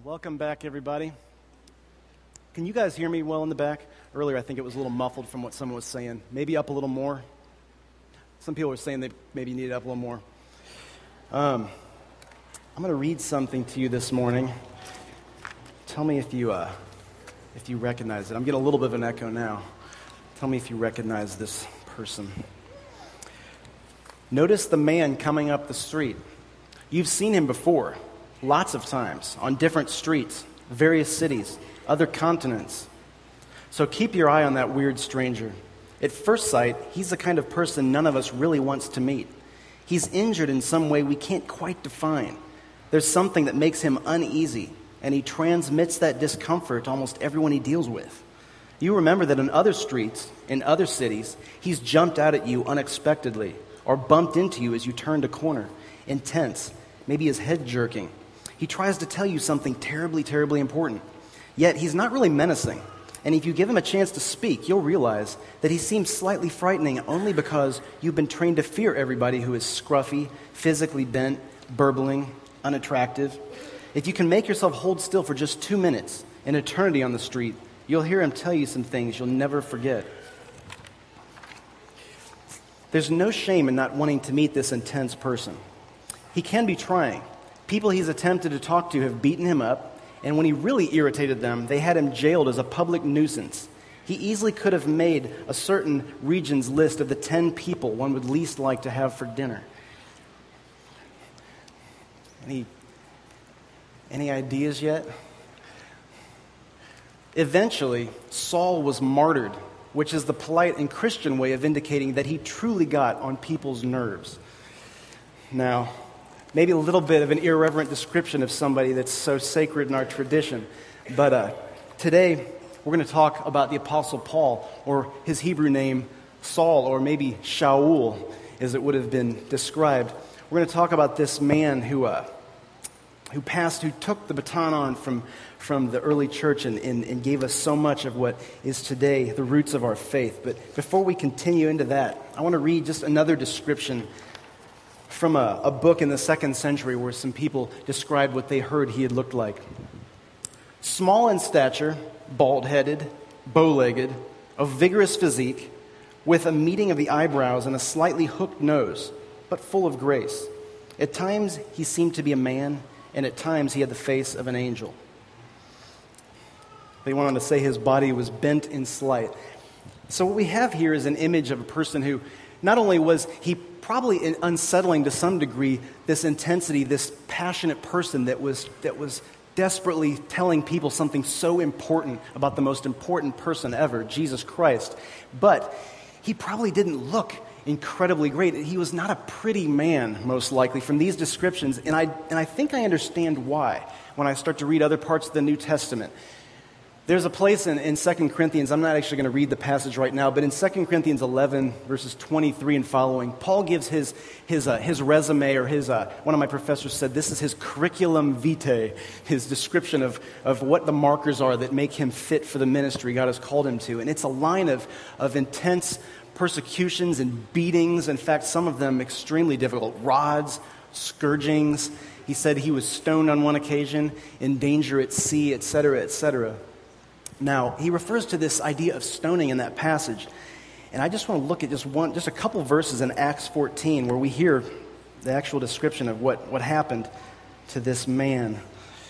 Welcome back, everybody. Can you guys hear me well in the back? Earlier, I think it was a little muffled from what someone was saying. Maybe up a little more. Some people were saying they maybe need it up a little more. I'm going to read something to you this morning. Tell me if you recognize it. I'm getting a little bit of an echo now. Tell me if you recognize this person. Notice the man coming up the street. You've seen him before, lots of times, on different streets, various cities, other continents. So keep your eye on that weird stranger. At first sight, he's the kind of person none of us really wants to meet. He's injured in some way we can't quite define. There's something that makes him uneasy, and he transmits that discomfort to almost everyone he deals with. You remember that in other streets, in other cities, he's jumped out at you unexpectedly or bumped into you as you turned a corner, intense, maybe his head jerking. He tries to tell you something terribly, terribly important. Yet he's not really menacing. And if you give him a chance to speak, you'll realize that he seems slightly frightening only because you've been trained to fear everybody who is scruffy, physically bent, burbling, unattractive. If you can make yourself hold still for just 2 minutes, an eternity on the street, you'll hear him tell you some things you'll never forget. There's no shame in not wanting to meet this intense person. He can be trying. People he's attempted to talk to have beaten him up, and when he really irritated them, they had him jailed as a public nuisance. He easily could have made a certain region's list of the 10 people one would least like to have for dinner. Any ideas yet? Eventually, Saul was martyred, which is the polite and Christian way of indicating that he truly got on people's nerves. Now, maybe a little bit of an irreverent description of somebody that's so sacred in our tradition. But today, we're going to talk about the Apostle Paul, or his Hebrew name, Saul, or maybe Shaul, as it would have been described. We're going to talk about this man who took the baton on from the early church and gave us so much of what is today the roots of our faith. But before we continue into that, I want to read just another description from a book in the 2nd century where some people described what they heard he had looked like. Small in stature, bald-headed, bow-legged, of vigorous physique, with a meeting of the eyebrows and a slightly hooked nose, but full of grace. At times he seemed to be a man, and at times he had the face of an angel. They went on to say his body was bent in slight. So what we have here is an image of a person who not only was he probably unsettling to some degree, this intensity, this passionate person that was desperately telling people something so important about the most important person ever, Jesus Christ. But he probably didn't look incredibly great. He was not a pretty man, most likely, from these descriptions. And I think I understand why when I start to read other parts of the New Testament. There's a place in 2 Corinthians, I'm not actually going to read the passage right now, but in 2 Corinthians 11, verses 23 and following, Paul gives his resume, or one of my professors said this is his curriculum vitae, his description of what the markers are that make him fit for the ministry God has called him to. And it's a line of intense persecutions and beatings, in fact, some of them extremely difficult, rods, scourgings. He said he was stoned on one occasion, in danger at sea, etc., etc. Now, he refers to this idea of stoning in that passage, and I just want to look at just a couple verses in Acts 14 where we hear the actual description of what happened to this man.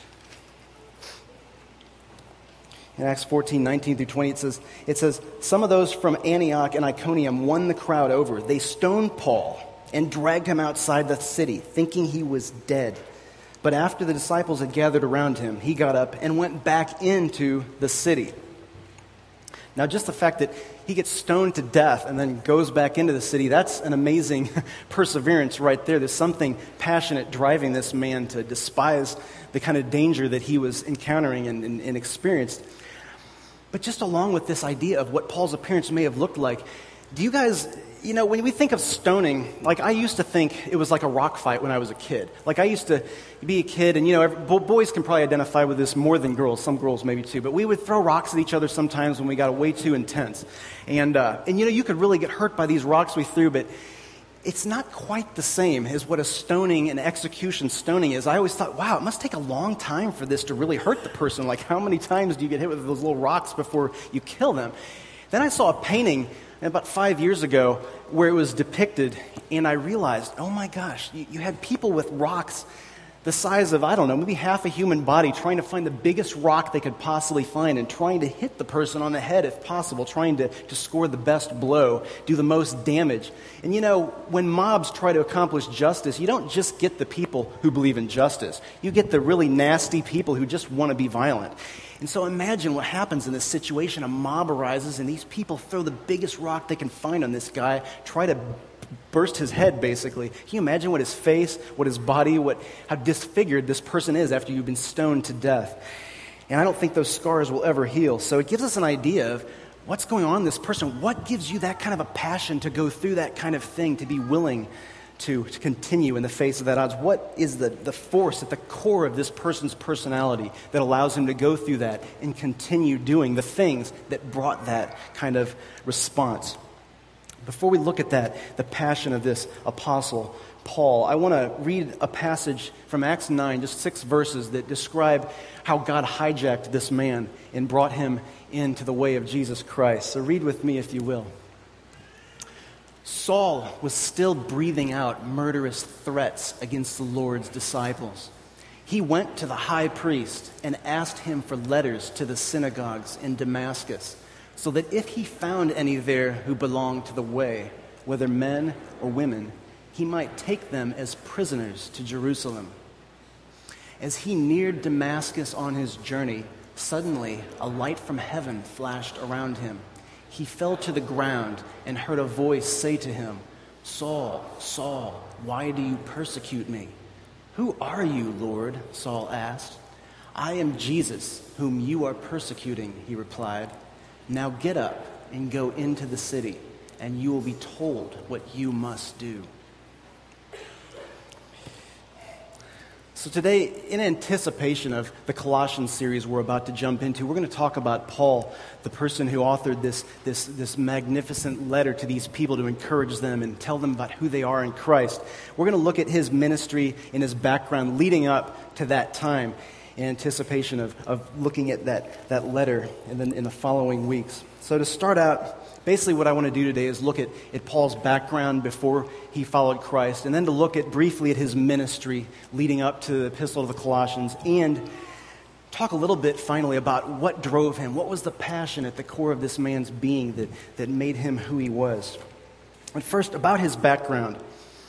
In Acts 14, 19 through 20, it says, some of those from Antioch and Iconium won the crowd over. They stoned Paul and dragged him outside the city, thinking he was dead. But after the disciples had gathered around him, he got up and went back into the city. Now, just the fact that he gets stoned to death and then goes back into the city, that's an amazing perseverance right there. There's something passionate driving this man to despise the kind of danger that he was encountering and experienced. But just along with this idea of what Paul's appearance may have looked like, do you guys, when we think of stoning, like I used to think it was like a rock fight when I was a kid. Like I used to be a kid, and boys can probably identify with this more than girls, some girls maybe too, but we would throw rocks at each other sometimes when we got way too intense. And you could really get hurt by these rocks we threw, but it's not quite the same as what a stoning and execution stoning is. I always thought, wow, it must take a long time for this to really hurt the person. Like, how many times do you get hit with those little rocks before you kill them? Then I saw a painting about 5 years ago where it was depicted, and I realized, oh my gosh, you had people with rocks the size of, I don't know, maybe half a human body, trying to find the biggest rock they could possibly find and trying to hit the person on the head if possible, trying to score the best blow, do the most damage. And you know, when mobs try to accomplish justice, you don't just get the people who believe in justice. You get the really nasty people who just want to be violent. And so imagine what happens in this situation. A mob arises and these people throw the biggest rock they can find on this guy, try to burst his head, basically. Can you imagine what his face, what his body, how disfigured this person is after you've been stoned to death? And I don't think those scars will ever heal. So it gives us an idea of what's going on in this person. What gives you that kind of a passion to go through that kind of thing, to be willing to continue in the face of that odds? What is the force at the core of this person's personality that allows him to go through that and continue doing the things that brought that kind of response? Before we look at that, the passion of this apostle, Paul, I want to read a passage from Acts 9, just 6 verses that describe how God hijacked this man and brought him into the way of Jesus Christ. So read with me if you will. Saul was still breathing out murderous threats against the Lord's disciples. He went to the high priest and asked him for letters to the synagogues in Damascus, so that if he found any there who belonged to the way, whether men or women, he might take them as prisoners to Jerusalem. As he neared Damascus on his journey, suddenly a light from heaven flashed around him. He fell to the ground and heard a voice say to him, "Saul, Saul, why do you persecute me?" "Who are you, Lord?" Saul asked. "I am Jesus, whom you are persecuting," he replied. "Now get up and go into the city, and you will be told what you must do." So today, in anticipation of the Colossians series we're about to jump into, we're going to talk about Paul, the person who authored this magnificent letter to these people to encourage them and tell them about who they are in Christ. We're going to look at his ministry and his background leading up to that time, in anticipation of looking at that letter and then in the following weeks. So to start out, basically what I want to do today is look at Paul's background before he followed Christ, and then to look at briefly at his ministry leading up to the Epistle to the Colossians, and talk a little bit finally about what drove him, what was the passion at the core of this man's being that made him who he was. And first, about his background.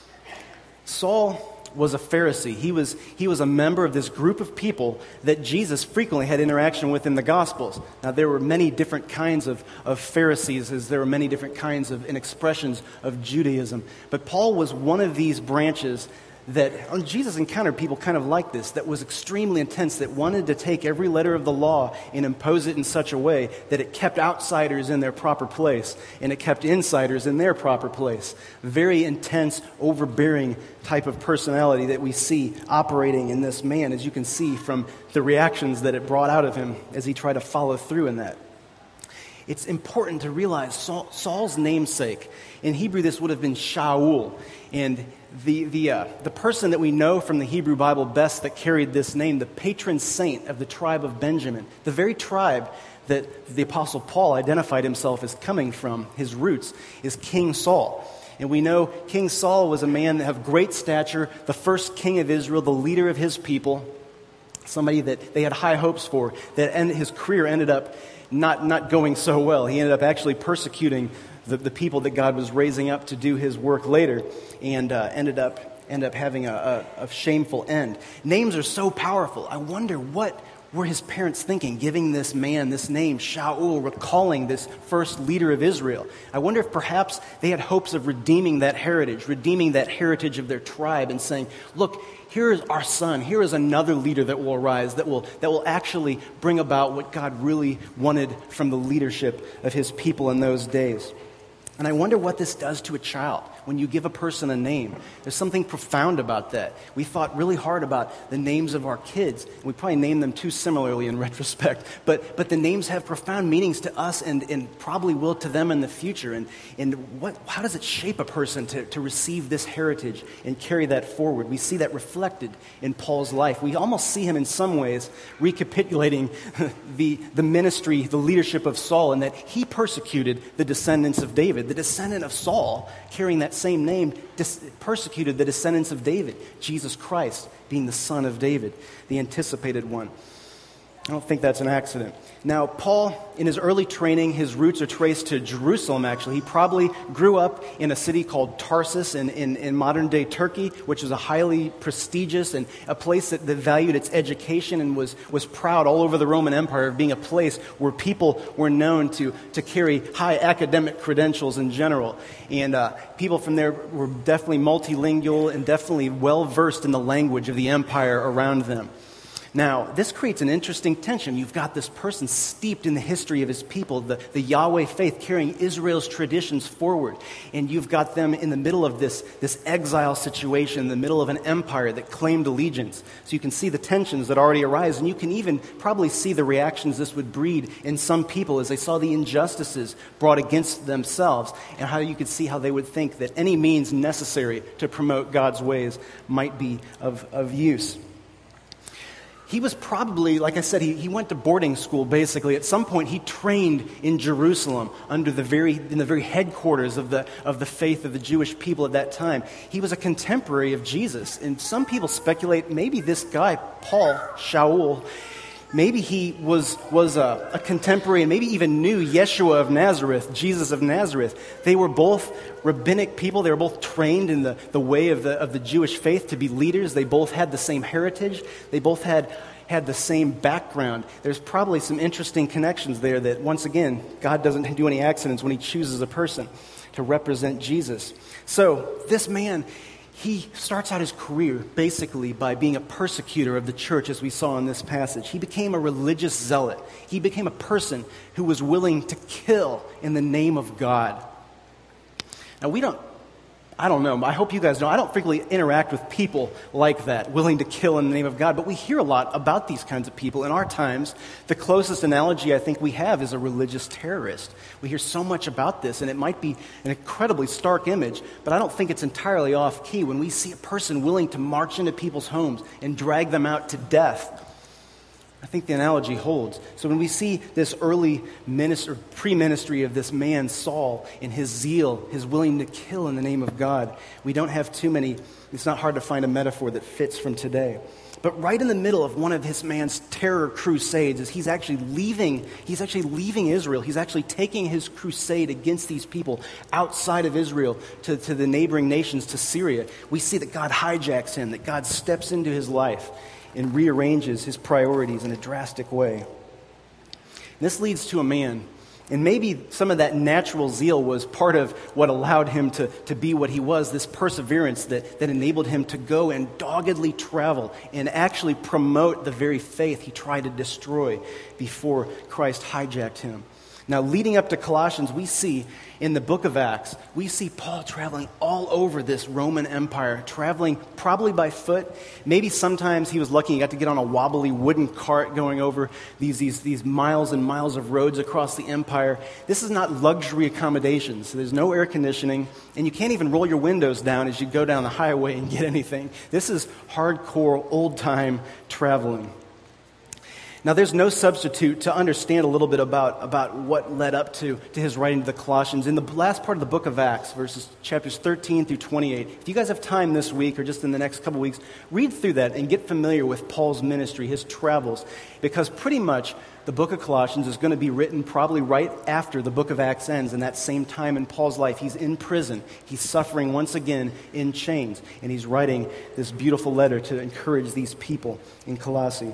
Saul was a Pharisee. He was a member of this group of people that Jesus frequently had interaction with in the Gospels. Now, there were many different kinds of Pharisees, as there were many different kinds of and expressions of Judaism. But Paul was one of these branches that Jesus encountered people kind of like this, that was extremely intense, that wanted to take every letter of the law and impose it in such a way that it kept outsiders in their proper place and it kept insiders in their proper place. Very intense, overbearing type of personality that we see operating in this man, as you can see from the reactions that it brought out of him as he tried to follow through in that. It's important to realize Saul's namesake, in Hebrew this would have been Shaul, and the person that we know from the Hebrew Bible best that carried this name, the patron saint of the tribe of Benjamin, the very tribe that the Apostle Paul identified himself as coming from, his roots, is King Saul. And we know King Saul was a man of great stature, the first king of Israel, the leader of his people, somebody that they had high hopes for, that his career ended up not going so well. He ended up actually persecuting the people that God was raising up to do his work later, and ended up having a shameful end. Names are so powerful. I wonder what were his parents thinking, giving this man this name, Shaul, recalling this first leader of Israel. I wonder if perhaps they had hopes of redeeming that heritage of their tribe, and saying, look, here is our son, here is another leader that will arise, that will actually bring about what God really wanted from the leadership of his people in those days. And I wonder what this does to a child. when you give a person a name. There's something profound about that. We thought really hard about the names of our kids. We probably named them too similarly in retrospect, but the names have profound meanings to us and probably will to them in the future. How does it shape a person to receive this heritage and carry that forward? We see that reflected in Paul's life. We almost see him in some ways recapitulating the ministry, the leadership of Saul, and that he persecuted the descendants of David. The descendant of Saul, carrying that same name, persecuted the descendants of David, Jesus Christ being the son of David, the anticipated one. I don't think that's an accident. Now, Paul, in his early training, his roots are traced to Jerusalem, actually. He probably grew up in a city called Tarsus in modern-day Turkey, which is a highly prestigious and a place that valued its education and was proud all over the Roman Empire of being a place where people were known to carry high academic credentials in general. And people from there were definitely multilingual and definitely well-versed in the language of the empire around them. Now, this creates an interesting tension. You've got this person steeped in the history of his people, the Yahweh faith, carrying Israel's traditions forward. And you've got them in the middle of this exile situation, in the middle of an empire that claimed allegiance. So you can see the tensions that already arise, and you can even probably see the reactions this would breed in some people as they saw the injustices brought against themselves, and how you could see how they would think that any means necessary to promote God's ways might be of use. He was probably, like I said, he went to boarding school, basically. At some point, he trained in Jerusalem in the very headquarters of the faith of the Jewish people at that time. He was a contemporary of Jesus. And some people speculate maybe this guy, Paul, Shaul, maybe he was a contemporary and maybe even knew Yeshua of Nazareth, Jesus of Nazareth. They were both rabbinic people. They were both trained in the way of the Jewish faith to be leaders. They both had the same heritage. They both had the same background. There's probably some interesting connections there that, once again, God doesn't do any accidents when he chooses a person to represent Jesus. So this man, he starts out his career basically by being a persecutor of the church, as we saw in this passage. He became a religious zealot. He became a person who was willing to kill in the name of God. Now, I don't know, I hope you guys know, I don't frequently interact with people like that, willing to kill in the name of God, but we hear a lot about these kinds of people in our times. The closest analogy I think we have is a religious terrorist. We hear so much about this, and it might be an incredibly stark image, but I don't think it's entirely off key when we see a person willing to march into people's homes and drag them out to death. I think the analogy holds. So when we see this early pre-ministry of this man, Saul, in his zeal, his willing to kill in the name of God, we don't have too many, it's not hard to find a metaphor that fits from today. But right in the middle of one of his man's terror crusades, as he's actually leaving Israel, he's actually taking his crusade against these people outside of Israel to the neighboring nations, to Syria. We see that God hijacks him, that God steps into his life and rearranges his priorities in a drastic way. This leads to a man, and maybe some of that natural zeal was part of what allowed him to be what he was, this perseverance that enabled him to go and doggedly travel and actually promote the very faith he tried to destroy before Christ hijacked him. Now, leading up to Colossians, we see in the book of Acts, we see Paul traveling all over this Roman Empire, traveling probably by foot. Maybe sometimes he was lucky he got to get on a wobbly wooden cart going over these miles and miles of roads across the empire. This is not luxury accommodations. So there's no air conditioning, and you can't even roll your windows down as you go down the highway and get anything. This is hardcore, old-time traveling. Now, there's no substitute to understand a little bit about what led up to his writing to the Colossians. In the last part of the book of Acts, chapters 13 through 28, if you guys have time this week or just in the next couple weeks, read through that and get familiar with Paul's ministry, his travels, because pretty much the book of Colossians is going to be written probably right after the book of Acts ends, in that same time in Paul's life. He's in prison. He's suffering once again in chains, and he's writing this beautiful letter to encourage these people in Colossae.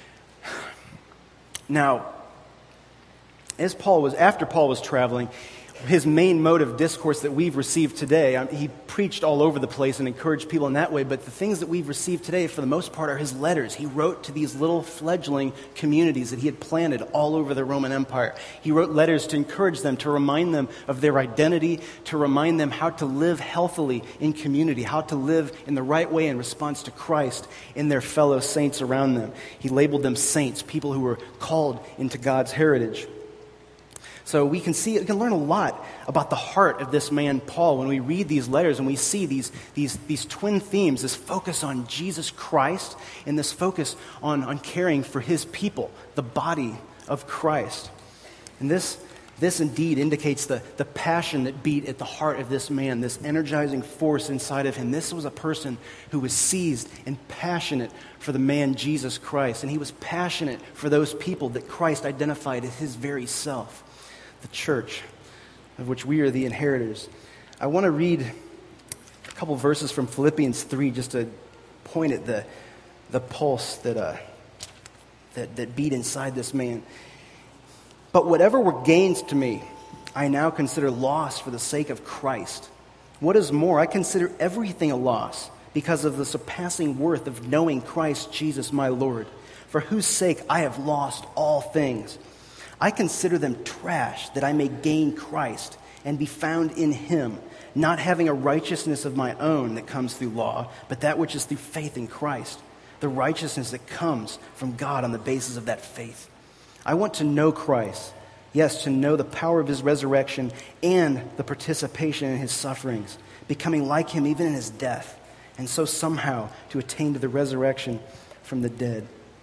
Now, after Paul was traveling, his main mode of discourse that we've received today. He preached all over the place and encouraged people in that way, but the things that we've received today, for the most part, are his letters. He wrote to these little fledgling communities that he had planted all over the Roman Empire. He wrote letters to encourage them, to remind them of their identity, to remind them how to live healthily in community, how to live in the right way in response to Christ in their fellow saints around them. He labeled them saints, people who were called into God's heritage. So we can learn a lot about the heart of this man, Paul, when we read these letters and we see these twin themes, this focus on Jesus Christ and this focus on caring for his people, the body of Christ. And this indeed indicates the passion that beat at the heart of this man, this energizing force inside of him. This was a person who was seized and passionate for the man Jesus Christ, and he was passionate for those people that Christ identified as his very self. The church, of which we are the inheritors. I want to read a couple verses from Philippians 3 just to point at the pulse that beat inside this man. But whatever were gains to me, I now consider loss for the sake of Christ. What is more, I consider everything a loss because of the surpassing worth of knowing Christ Jesus my Lord, for whose sake I have lost all things. I consider them trash, that I may gain Christ and be found in him, not having a righteousness of my own that comes through law, but that which is through faith in Christ, the righteousness that comes from God on the basis of that faith. I want to know Christ, yes, to know the power of his resurrection and the participation in his sufferings, becoming like him even in his death, and so somehow to attain to the resurrection from the dead.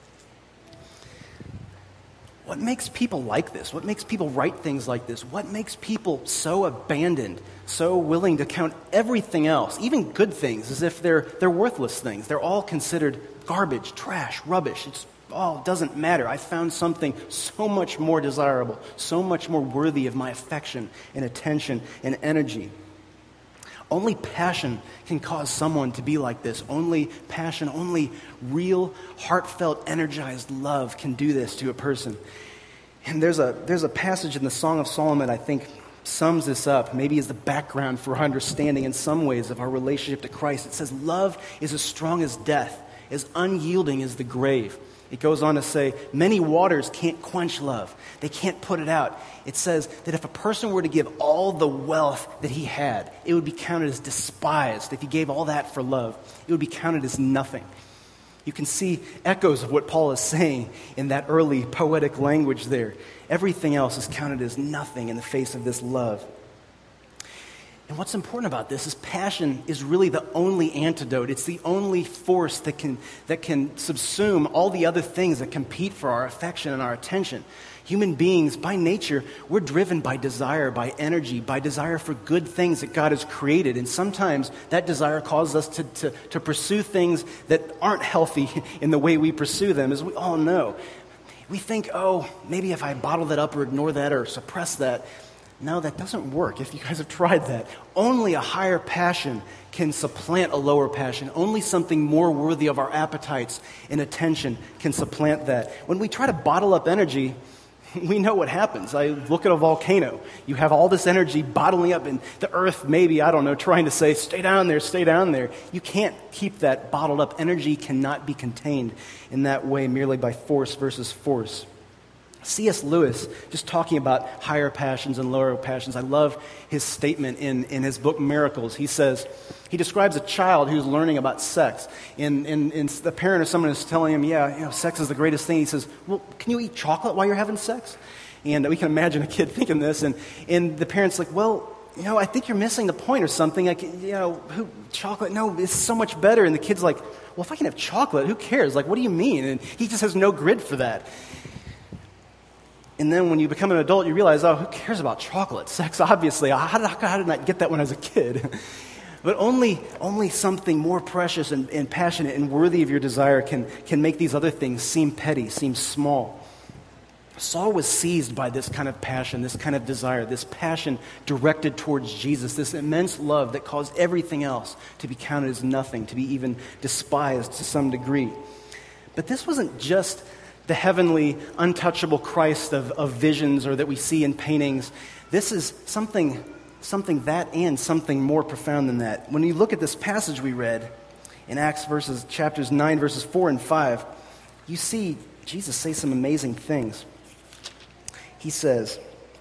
What makes people like this? What makes people write things like this? What makes people so abandoned, so willing to count everything else, even good things, as if they're worthless things? They're all considered garbage, trash, rubbish. It doesn't matter. I found something so much more desirable, so much more worthy of my affection and attention and energy. Only passion can cause someone to be like this. Only passion, only real, heartfelt, energized love can do this to a person. And there's a passage in the Song of Solomon I think sums this up, maybe as the background for our understanding in some ways of our relationship to Christ. It says, love is as strong as death, as unyielding as the grave. It goes on to say, many waters can't quench love. They can't put it out. It says that if a person were to give all the wealth that he had, it would be counted as despised. If he gave all that for love, it would be counted as nothing. You can see echoes of what Paul is saying in that early poetic language there. Everything else is counted as nothing in the face of this love. And what's important about this is passion is really the only antidote. It's the only force that can subsume all the other things that compete for our affection and our attention. Human beings, by nature, we're driven by desire, by energy, by desire for good things that God has created. And sometimes that desire causes us to pursue things that aren't healthy in the way we pursue them, as we all know. We think, maybe if I bottle that up or ignore that or suppress that. No, that doesn't work. If you guys have tried that, only a higher passion can supplant a lower passion. Only something more worthy of our appetites and attention can supplant that. When we try to bottle up energy, we know what happens. I look at a volcano. You have all this energy bottling up in the earth, maybe, trying to say, stay down there, stay down there. You can't keep that bottled up. Energy cannot be contained in that way merely by force versus force. C.S. Lewis, just talking about higher passions and lower passions, I love his statement in his book Miracles. He says, he describes a child who's learning about sex, and the parent or someone is telling him, sex is the greatest thing. He says, well, can you eat chocolate while you're having sex? And we can imagine a kid thinking this, and the parent's like, well, I think you're missing the point or something. Chocolate, no, it's so much better. And the kid's like, well, if I can have chocolate, who cares? Like, what do you mean? And he just has no grid for that. And then when you become an adult, you realize, who cares about chocolate? Sex, obviously. How did I get that when I was a kid? But only something more precious and passionate and worthy of your desire can make these other things seem petty, seem small. Saul was seized by this kind of passion, this kind of desire, this passion directed towards Jesus, this immense love that caused everything else to be counted as nothing, to be even despised to some degree. But this wasn't just the heavenly, untouchable Christ of visions or that we see in paintings. this is something that and something more profound than that. When you look at this passage we read in Acts chapters 9, verses 4 and 5, you see Jesus say some amazing things. He says,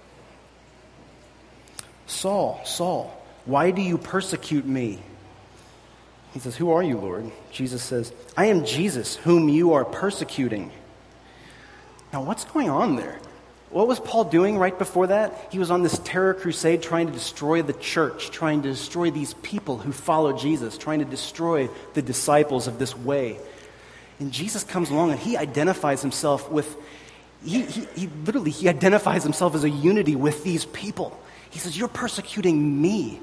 "Saul, Saul, why do you persecute me?" He says, "Who are you, Lord?" Jesus says, "I am Jesus, whom you are persecuting." Now, what's going on there? What was Paul doing right before that? He was on this terror crusade trying to destroy the church, trying to destroy these people who follow Jesus, trying to destroy the disciples of this way. And Jesus comes along and he identifies himself with, he identifies himself as a unity with these people. He says, "You're persecuting me."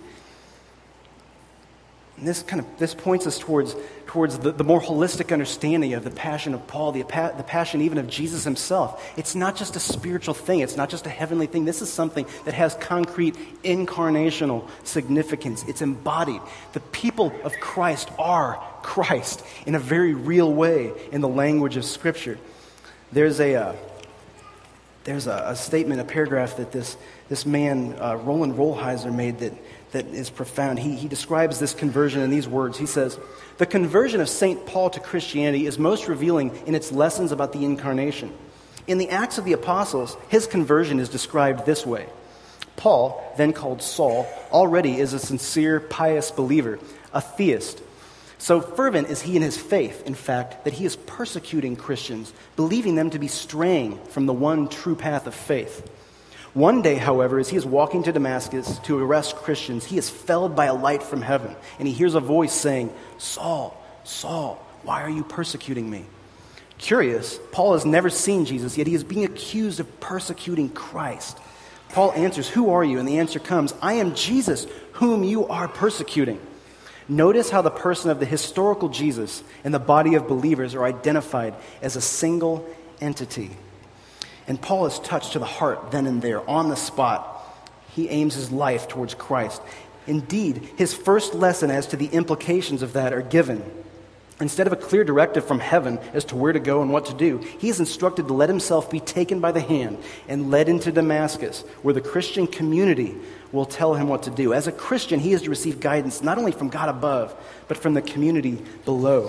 And this points us towards the more holistic understanding of the passion of Paul, the passion even of Jesus himself. It's not just a spiritual thing. It's not just a heavenly thing. This is something that has concrete incarnational significance. It's embodied. The people of Christ are Christ in a very real way in the language of Scripture. There's a statement, a paragraph that this man, Roland Rolheiser, made that is profound. He describes this conversion in these words. He says, "The conversion of St. Paul to Christianity is most revealing in its lessons about the incarnation. In the Acts of the Apostles, his conversion is described this way. Paul, then called Saul, already is a sincere, pious believer, a theist. So fervent is he in his faith, in fact, that he is persecuting Christians, believing them to be straying from the one true path of faith. One day, however, as he is walking to Damascus to arrest Christians, he is felled by a light from heaven, and he hears a voice saying, 'Saul, Saul, why are you persecuting me?' Curious, Paul has never seen Jesus, yet he is being accused of persecuting Christ. Paul answers, 'Who are you?' And the answer comes, 'I am Jesus, whom you are persecuting.' Notice how the person of the historical Jesus and the body of believers are identified as a single entity. And Paul is touched to the heart then and there, on the spot. He aims his life towards Christ. Indeed, his first lesson as to the implications of that are given. Instead of a clear directive from heaven as to where to go and what to do, he is instructed to let himself be taken by the hand and led into Damascus, where the Christian community will tell him what to do. As a Christian, he is to receive guidance not only from God above, but from the community below."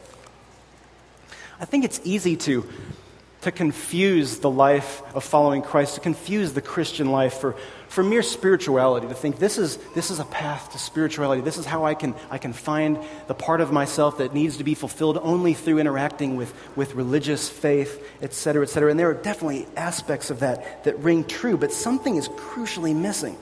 I think it's easy to confuse the life of following Christ, to confuse the Christian life for mere spirituality, to think this is a path to spirituality. This is how I can find the part of myself that needs to be fulfilled only through interacting with religious faith, etc., etc. And there are definitely aspects of that ring true, but something is crucially missing.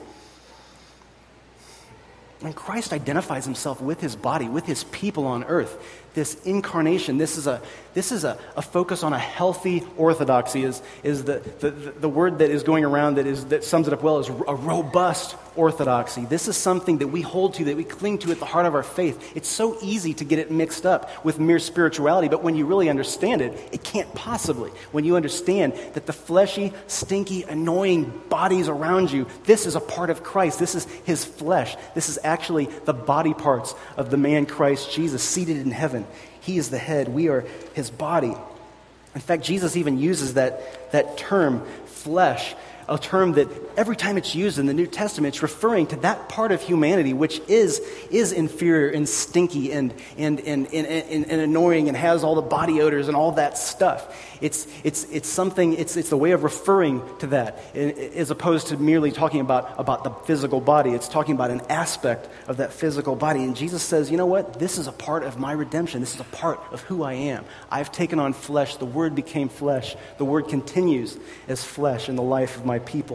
When Christ identifies himself with his body, with his people on earth, this incarnation, this is a focus on a healthy orthodoxy, is the word that is going around that sums it up well, is a robust orthodoxy. This is something that we hold to, that we cling to at the heart of our faith. It's so easy to get it mixed up with mere spirituality, but when you really understand it, it can't possibly. When you understand that the fleshy, stinky, annoying bodies around you, this is a part of Christ. This is his flesh. This is actually the body parts of the man Christ Jesus seated in heaven. He is the head. We are his body. In fact, Jesus even uses that term, flesh, a term that every time it's used in the New Testament, it's referring to that part of humanity which is inferior and stinky and annoying and has all the body odors and all that stuff. It's something. It's the way of referring to that, as opposed to merely talking about the physical body. It's talking about an aspect of that physical body. And Jesus says, you know what? This is a part of my redemption. This is a part of who I am. I've taken on flesh. The Word became flesh. The Word continues as flesh in the life of my people.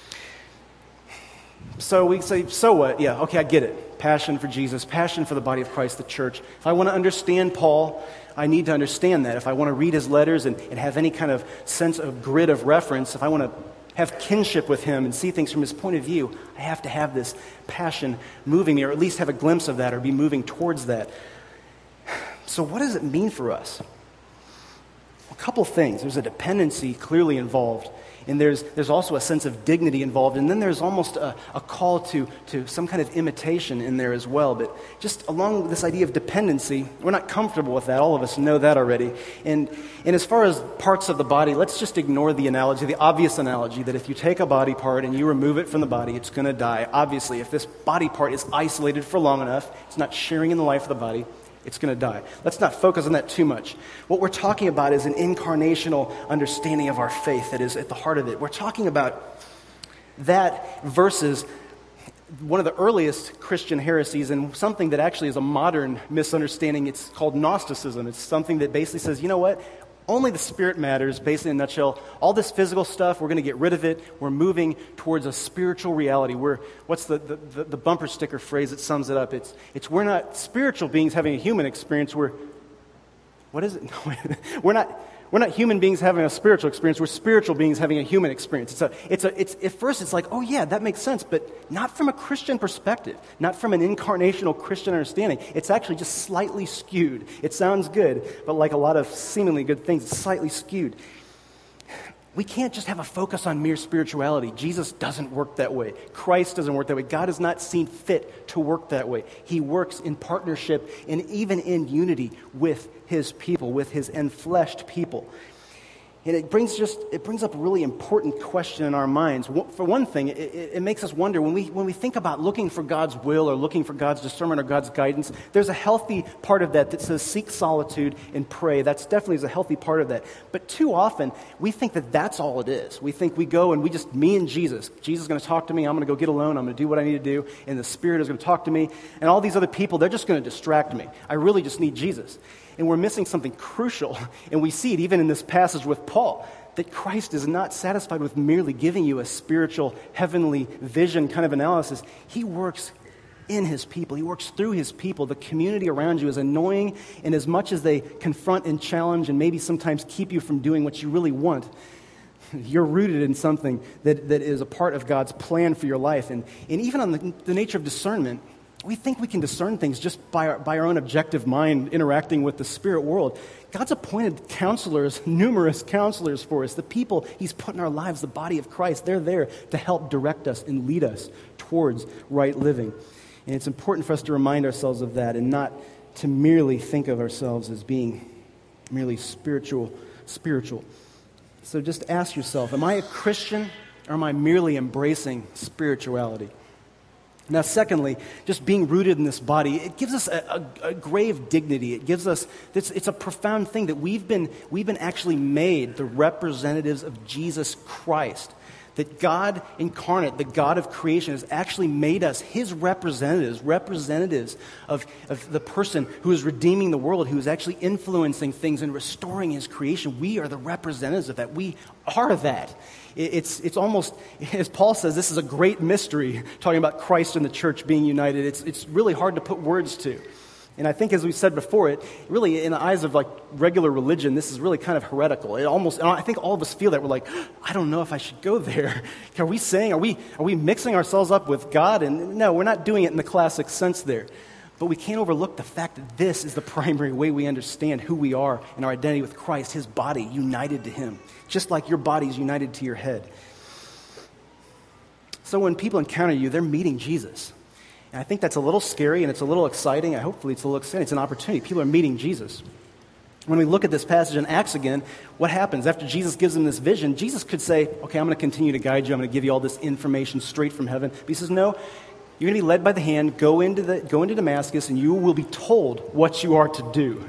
So we say, so what? Yeah, okay, I get it. Passion for Jesus, passion for the body of Christ, the church. If I want to understand Paul, I need to understand that. If I want to read his letters and have any kind of sense of grid of reference, if I want to have kinship with him and see things from his point of view, I have to have this passion moving me, or at least have a glimpse of that, or be moving towards that. So what does it mean for us? A couple things. There's a dependency clearly involved, and there's also a sense of dignity involved, and then there's almost a call to some kind of imitation in there as well. But just along with this idea of dependency, we're not comfortable with that. All of us know that already. And as far as parts of the body, let's just ignore the analogy, the obvious analogy, that if you take a body part and you remove it from the body, it's going to die. Obviously, if this body part is isolated for long enough, it's not sharing in the life of the body, it's going to die. Let's not focus on that too much. What we're talking about is an incarnational understanding of our faith that is at the heart of it. We're talking about that versus one of the earliest Christian heresies, and something that actually is a modern misunderstanding. It's called Gnosticism. It's something that basically says, you know what? Only the Spirit matters, basically in a nutshell. All this physical stuff, we're going to get rid of it. We're moving towards a spiritual reality. What's the bumper sticker phrase that sums it up? It's we're not spiritual beings having a human experience. What is it? We're not human beings having a spiritual experience. We're spiritual beings having a human experience. It's at first it's like, oh yeah, that makes sense, but not from a Christian perspective, not from an incarnational Christian understanding. It's actually just slightly skewed. It sounds good, but like a lot of seemingly good things, it's slightly skewed. We can't just have a focus on mere spirituality. Jesus doesn't work that way. Christ doesn't work that way. God has not seen fit to work that way. He works in partnership and even in unity with his people, with his enfleshed people. And it brings up a really important question in our minds. For one thing, it makes us wonder, when we think about looking for God's will or looking for God's discernment or God's guidance, there's a healthy part of that says seek solitude and pray. That's definitely is a healthy part of that. But too often, we think that that's all it is. We think we go and me and Jesus. Jesus is going to talk to me. I'm going to go get alone. I'm going to do what I need to do. And the Spirit is going to talk to me. And all these other people, they're just going to distract me. I really just need Jesus. And we're missing something crucial, and we see it even in this passage with Paul, that Christ is not satisfied with merely giving you a spiritual, heavenly vision kind of analysis. He works in his people. He works through his people. The community around you is annoying, and as much as they confront and challenge and maybe sometimes keep you from doing what you really want, you're rooted in something that is a part of God's plan for your life. And even on the nature of discernment, we think we can discern things just by our own objective mind interacting with the spirit world. God's appointed counselors, numerous counselors for us. The people he's put in our lives, the body of Christ, they're there to help direct us and lead us towards right living. And it's important for us to remind ourselves of that and not to merely think of ourselves as being merely spiritual. So just ask yourself, am I a Christian or am I merely embracing spirituality? Now, secondly, just being rooted in this body, it gives us a grave dignity. It gives us, it's a profound thing that we've been actually made the representatives of Jesus Christ. That God incarnate, the God of creation, has actually made us his representatives of the person who is redeeming the world, who is actually influencing things and restoring his creation. We are the representatives of that. We are that. It's almost, as Paul says, this is a great mystery, talking about Christ and the church being united. It's really hard to put words to. And I think, as we said before, it really, in the eyes of like regular religion, this is really kind of heretical. And I think all of us feel that. We're like, I don't know if I should go there. Are we mixing ourselves up with God? And no, we're not doing it in the classic sense there. But we can't overlook the fact that this is the primary way we understand who we are and our identity with Christ, his body united to him, just like your body is united to your head. So when people encounter you, they're meeting Jesus. And I think that's a little scary and it's a little exciting. Hopefully it's a little exciting. It's an opportunity. People are meeting Jesus. When we look at this passage in Acts again, what happens? After Jesus gives them this vision, Jesus could say, okay, I'm going to continue to guide you. I'm going to give you all this information straight from heaven. But he says, no, you're going to be led by the hand. Go into Damascus and you will be told what you are to do.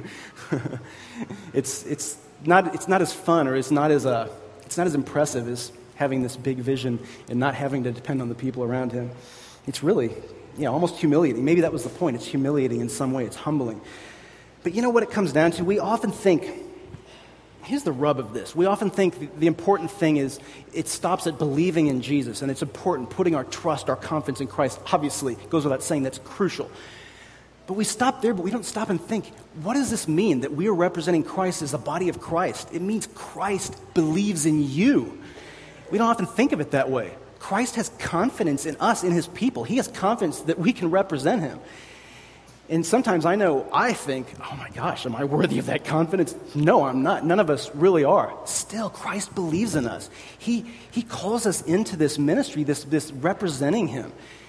It's not as fun, or it's not as impressive as having this big vision and not having to depend on the people around him. It's really, almost humiliating. Maybe that was the point. It's humiliating in some way. It's humbling. But you know what it comes down to? We often think, here's the rub of this. We often think the important thing is it stops at believing in Jesus, and it's important, putting our trust, our confidence in Christ. Obviously, it goes without saying that's crucial. But we stop there, but we don't stop and think, what does this mean that we are representing Christ as the body of Christ? It means Christ believes in you. We don't often think of it that way. Christ has confidence in us, in his people. He has confidence that we can represent him. And sometimes I think, oh my gosh, am I worthy of that confidence? No, I'm not. None of us really are. Still, Christ believes in us. He calls us into this ministry, this representing him.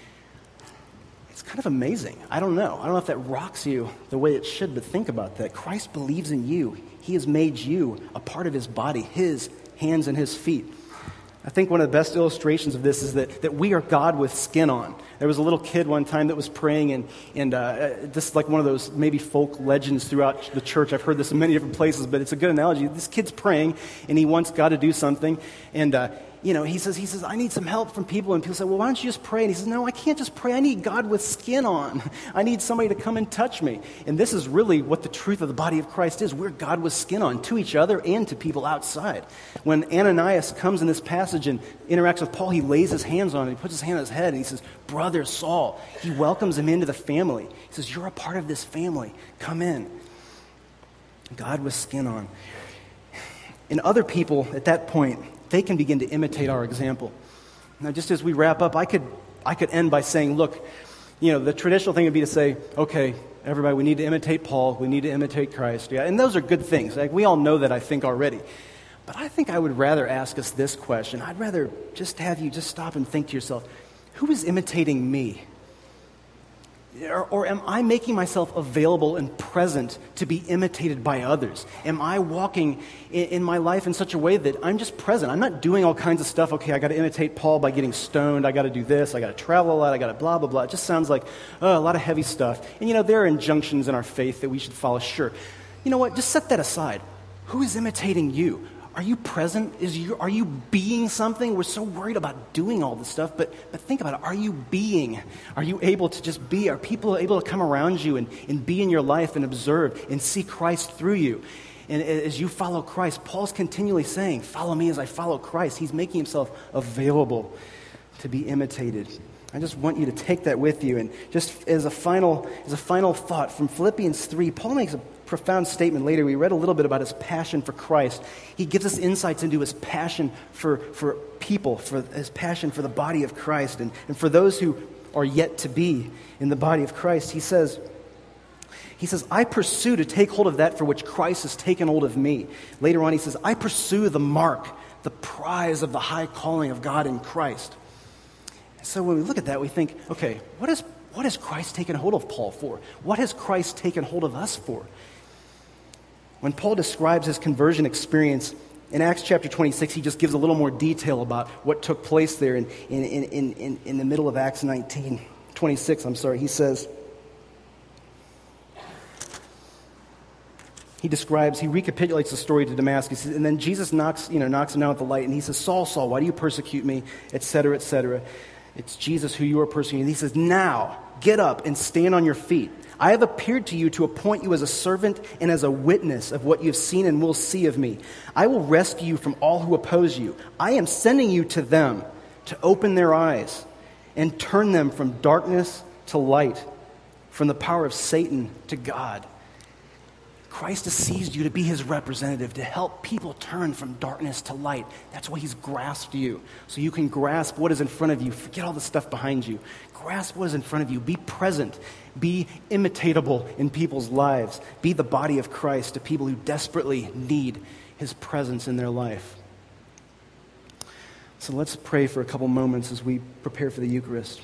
It's kind of amazing. I don't know if that rocks you the way it should, but think about that. Christ believes in you. He has made you a part of his body, his hands and his feet. I think one of the best illustrations of this is that we are God with skin on. There was a little kid one time that was praying, and this is like one of those maybe folk legends throughout the church. I've heard this in many different places, but it's a good analogy. This kid's praying, and he wants God to do something, and he says, I need some help from people. And people say, well, why don't you just pray? And he says, no, I can't just pray. I need God with skin on. I need somebody to come and touch me. And this is really what the truth of the body of Christ is. We're God with skin on to each other and to people outside. When Ananias comes in this passage and interacts with Paul, he lays his hands on him. He puts his hand on his head and he says, brother Saul. He welcomes him into the family. He says, you're a part of this family. Come in. God with skin on. And other people at that point, they can begin to imitate our example. Now, just as we wrap up, I could end by saying, look, the traditional thing would be to say, okay, everybody, we need to imitate Paul, we need to imitate Christ. Yeah, and those are good things. Like, we all know that, I think, already. But I think I would rather ask us this question. I'd rather just have you just stop and think to yourself, who is imitating me? Or am I making myself available and present to be imitated by others? Am I walking in my life in such a way that I'm just present? I'm not doing all kinds of stuff. Okay, I got to imitate Paul by getting stoned. I got to do this. I got to travel a lot. I got to blah, blah, blah. It just sounds like a lot of heavy stuff. And, there are injunctions in our faith that we should follow. Sure. You know what? Just set that aside. Who is imitating you? Are you present? Are you being something? We're so worried about doing all this stuff, but think about it. Are you being? Are you able to just be? Are people able to come around you and be in your life and observe and see Christ through you? And as you follow Christ, Paul's continually saying, follow me as I follow Christ. He's making himself available to be imitated. I just want you to take that with you. And just as a final thought from Philippians 3, Paul makes a profound statement later. We read a little bit about his passion for Christ. He gives us insights into his passion for people, for his passion for the body of Christ, and for those who are yet to be in the body of Christ. He says, I pursue to take hold of that for which Christ has taken hold of me. Later on he says, I pursue the mark, the prize of the high calling of God in Christ. So when we look at that, we think, okay, what has Christ taken hold of Paul for? What has Christ taken hold of us for? When Paul describes his conversion experience in Acts chapter 26, he just gives a little more detail about what took place there in the middle of Acts 26. He says, he recapitulates the story to Damascus, and then Jesus knocks him down with the light, and he says, Saul, Saul, why do you persecute me, etc., etc. It's Jesus who you are persecuting. And he says, now, get up and stand on your feet. I have appeared to you to appoint you as a servant and as a witness of what you have seen and will see of me. I will rescue you from all who oppose you. I am sending you to them to open their eyes and turn them from darkness to light, from the power of Satan to God. Christ has seized you to be his representative, to help people turn from darkness to light. That's why he's grasped you, so you can grasp what is in front of you. Forget all the stuff behind you. Grasp what is in front of you. Be present. Be imitatable in people's lives. Be the body of Christ to people who desperately need his presence in their life. So let's pray for a couple moments as we prepare for the Eucharist.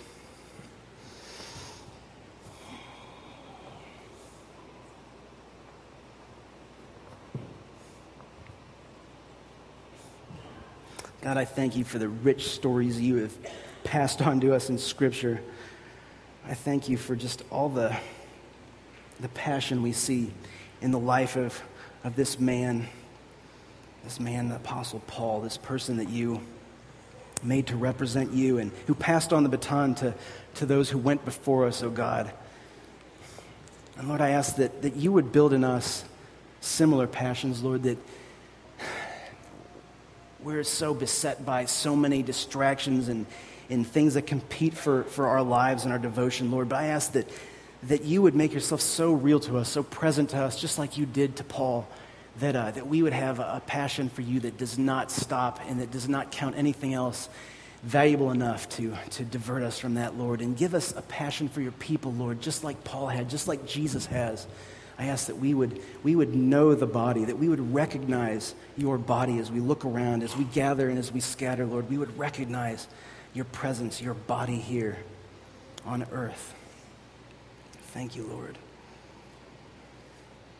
God, I thank you for the rich stories you have passed on to us in Scripture. I thank you for just all the passion we see in the life of this man, the Apostle Paul, this person that you made to represent you and who passed on the baton to those who went before us, oh God. And Lord, I ask that you would build in us similar passions, Lord, that we're so beset by so many distractions and things that compete for our lives and our devotion, Lord. But I ask that you would make yourself so real to us, so present to us, just like you did to Paul, that we would have a passion for you that does not stop and that does not count anything else valuable enough to divert us from that, Lord, and give us a passion for your people, Lord, just like Paul had, just like Jesus has. I ask that we would know the body, that we would recognize your body as we look around, as we gather and as we scatter, Lord. We would recognize your presence, your body here on earth. Thank you, Lord.